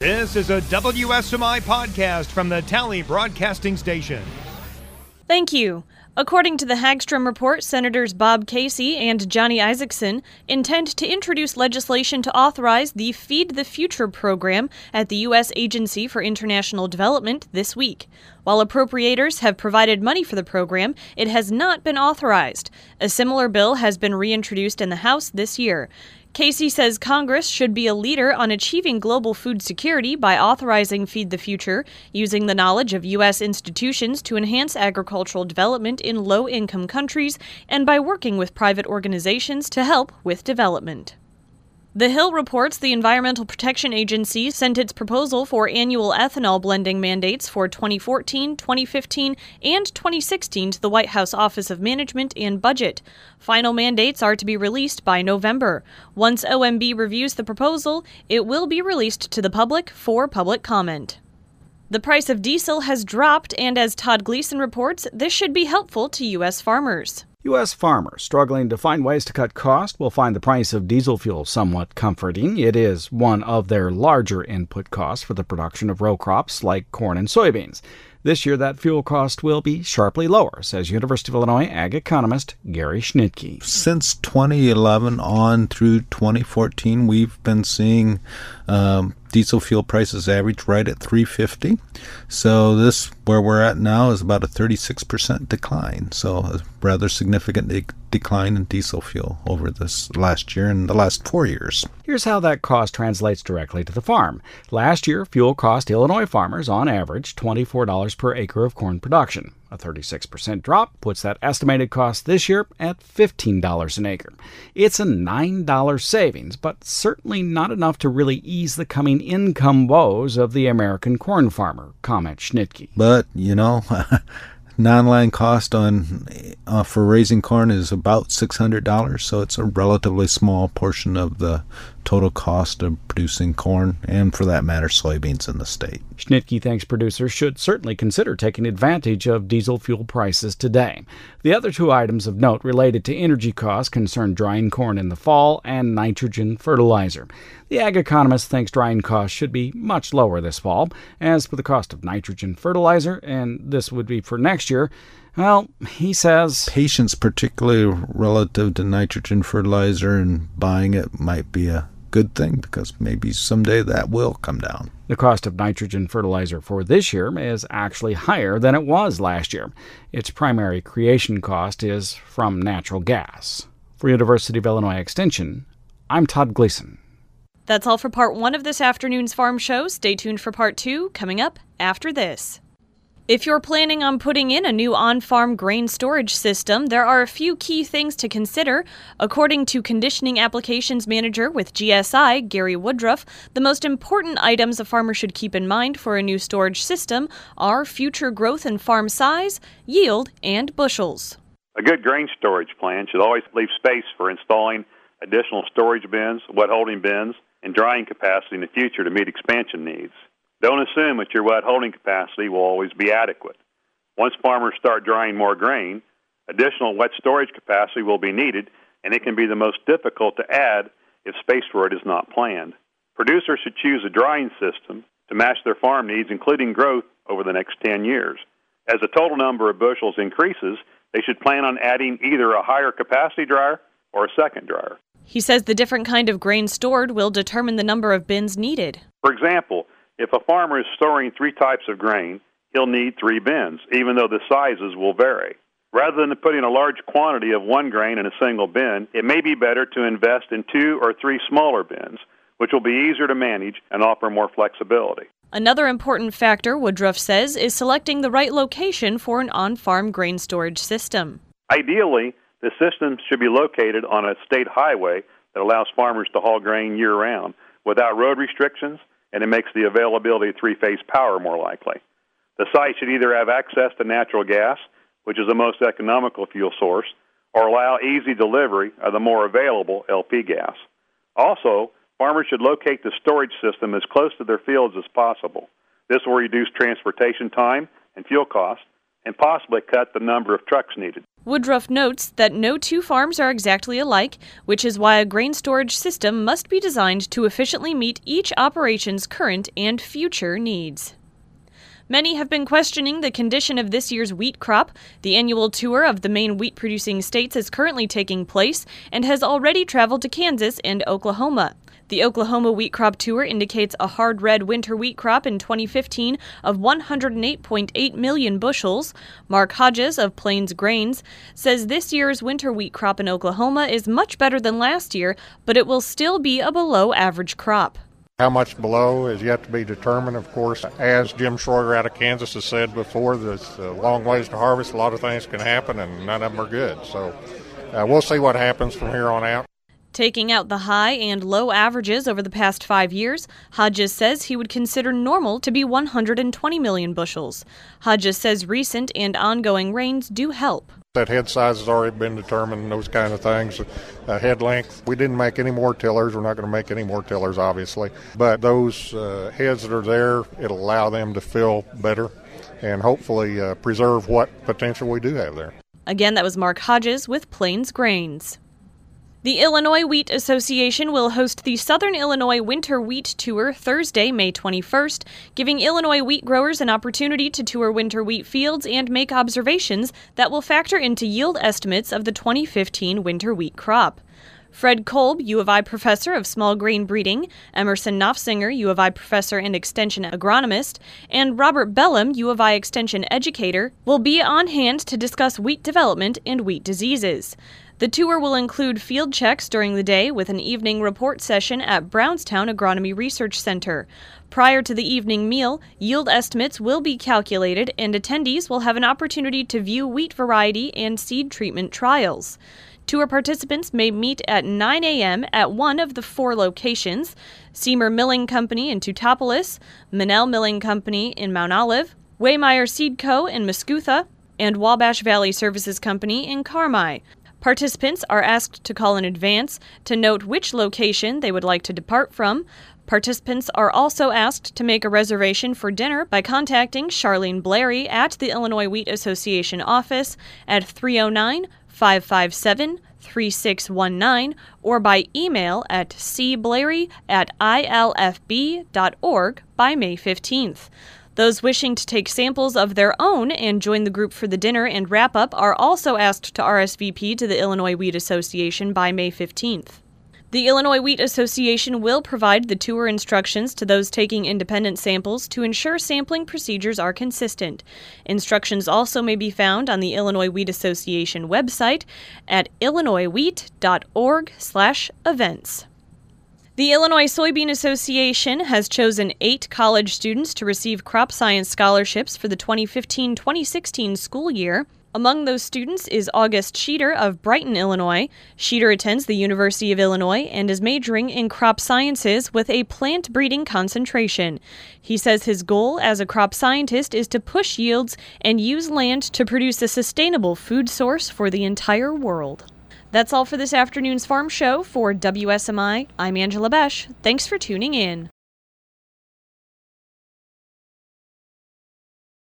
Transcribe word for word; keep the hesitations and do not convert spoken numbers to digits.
This is a W S M I podcast from the Tally Broadcasting Station. Thank you. According to the Hagstrom Report, Senators Bob Casey and Johnny Isakson intend to introduce legislation to authorize the Feed the Future program at the U S Agency for International Development this week. While appropriators have provided money for the program, it has not been authorized. A similar bill has been reintroduced in the House this year. Casey says Congress should be a leader on achieving global food security by authorizing Feed the Future, using the knowledge of U S institutions to enhance agricultural development in low-income countries, and by working with private organizations to help with development. The Hill reports the Environmental Protection Agency sent its proposal for annual ethanol blending mandates for twenty fourteen, twenty fifteen, and twenty sixteen to the White House Office of Management and Budget. Final mandates are to be released by November. Once O M B reviews the proposal, it will be released to the public for public comment. The price of diesel has dropped, and as Todd Gleason reports, this should be helpful to U S farmers. U S farmers struggling to find ways to cut costs will find the price of diesel fuel somewhat comforting. It is one of their larger input costs for the production of row crops like corn and soybeans. This year, that fuel cost will be sharply lower, says University of Illinois ag economist Gary Schnitke. Since twenty eleven on through twenty fourteen, we've been seeing um, diesel fuel prices average right at three fifty. So this, where we're at now, is about a thirty-six percent decline. So a rather significant de- decline in diesel fuel over this last year and the last four years. Here's how that cost translates directly to the farm. Last year, fuel cost Illinois farmers, on average, twenty-four dollars per acre of corn production. A thirty-six percent drop puts that estimated cost this year at fifteen dollars an acre. It's a nine dollars savings, but certainly not enough to really ease the coming income woes of the American corn farmer, comments Schnitke. But, you know, non-line cost on uh, for raising corn is about six hundred dollars, so it's a relatively small portion of the total cost of producing corn and, for that matter, soybeans in the state. Schnitke thinks producers should certainly consider taking advantage of diesel fuel prices today. The other two items of note related to energy costs concern drying corn in the fall and nitrogen fertilizer. The ag economist thinks drying costs should be much lower this fall. As for the cost of nitrogen fertilizer, and this would be for next year, well, he says patience, particularly relative to nitrogen fertilizer, and buying it might be a good thing because maybe someday that will come down. The cost of nitrogen fertilizer for this year is actually higher than it was last year. Its primary creation cost is from natural gas. For University of Illinois Extension, I'm Todd Gleason. That's all for part one of this afternoon's farm show. Stay tuned for part two, coming up after this. If you're planning on putting in a new on-farm grain storage system, there are a few key things to consider. According to Conditioning Applications Manager with G S I, Gary Woodruff, the most important items a farmer should keep in mind for a new storage system are future growth in farm size, yield, and bushels. A good grain storage plan should always leave space for installing additional storage bins, wet holding bins, and drying capacity in the future to meet expansion needs. Don't assume that your wet holding capacity will always be adequate. Once farmers start drying more grain, additional wet storage capacity will be needed, and it can be the most difficult to add if space for it is not planned. Producers should choose a drying system to match their farm needs, including growth over the next ten years. As the total number of bushels increases, they should plan on adding either a higher capacity dryer or a second dryer. He says the different kind of grain stored will determine the number of bins needed. For example, if a farmer is storing three types of grain, he'll need three bins, even though the sizes will vary. Rather than putting a large quantity of one grain in a single bin, it may be better to invest in two or three smaller bins, which will be easier to manage and offer more flexibility. Another important factor, Woodruff says, is selecting the right location for an on-farm grain storage system. Ideally, the system should be located on a state highway that allows farmers to haul grain year-round without road restrictions, and it makes the availability of three-phase power more likely. The site should either have access to natural gas, which is the most economical fuel source, or allow easy delivery of the more available L P gas. Also, farmers should locate the storage system as close to their fields as possible. This will reduce transportation time and fuel costs, and possibly cut the number of trucks needed. Woodruff notes that no two farms are exactly alike, which is why a grain storage system must be designed to efficiently meet each operation's current and future needs. Many have been questioning the condition of this year's wheat crop. The annual tour of the main wheat-producing states is currently taking place and has already traveled to Kansas and Oklahoma. The Oklahoma wheat crop tour indicates a hard red winter wheat crop in twenty fifteen of one hundred eight point eight million bushels. Mark Hodges of Plains Grains says this year's winter wheat crop in Oklahoma is much better than last year, but it will still be a below-average crop. How much below is yet to be determined, of course. As Jim Schroeder out of Kansas has said before, there's a long ways to harvest. A lot of things can happen, and none of them are good. So uh, we'll see what happens from here on out. Taking out the high and low averages over the past five years, Hodges says he would consider normal to be one hundred twenty million bushels. Hodges says recent and ongoing rains do help. That head size has already been determined, those kind of things. Uh, head length, we didn't make any more tillers. We're not going to make any more tillers, obviously. But those uh, heads that are there, it'll allow them to fill better and hopefully uh, preserve what potential we do have there. Again, that was Mark Hodges with Plains Grains. The Illinois Wheat Association will host the Southern Illinois Winter Wheat Tour Thursday, May twenty-first, giving Illinois wheat growers an opportunity to tour winter wheat fields and make observations that will factor into yield estimates of the twenty fifteen winter wheat crop. Fred Kolb, U of I professor of small grain breeding, Emerson Knopfsinger, U of I professor and extension agronomist, and Robert Bellum, U of I extension educator, will be on hand to discuss wheat development and wheat diseases. The tour will include field checks during the day with an evening report session at Brownstown Agronomy Research Center. Prior to the evening meal, yield estimates will be calculated and attendees will have an opportunity to view wheat variety and seed treatment trials. Tour participants may meet at nine a.m. at one of the four locations: Seymour Milling Company in Teutopolis, Manel Milling Company in Mount Olive, Waymeyer Seed Co. in Muskutha, and Wabash Valley Services Company in Carmi. Participants are asked to call in advance to note which location they would like to depart from. Participants are also asked to make a reservation for dinner by contacting Charlene Blairy at the Illinois Wheat Association office at three oh nine, five five seven, three six one nine or by email at c blairy at i l f b dot org by May fifteenth. Those wishing to take samples of their own and join the group for the dinner and wrap-up are also asked to R S V P to the Illinois Wheat Association by May fifteenth. The Illinois Wheat Association will provide the tour instructions to those taking independent samples to ensure sampling procedures are consistent. Instructions also may be found on the Illinois Wheat Association website at illinois wheat dot org slash events. The Illinois Soybean Association has chosen eight college students to receive crop science scholarships for the twenty fifteen twenty sixteen school year. Among those students is August Sheeter of Brighton, Illinois. Sheeter attends the University of Illinois and is majoring in crop sciences with a plant breeding concentration. He says his goal as a crop scientist is to push yields and use land to produce a sustainable food source for the entire world. That's all for this afternoon's Farm Show. For W S M I, I'm Angela Besch. Thanks for tuning in.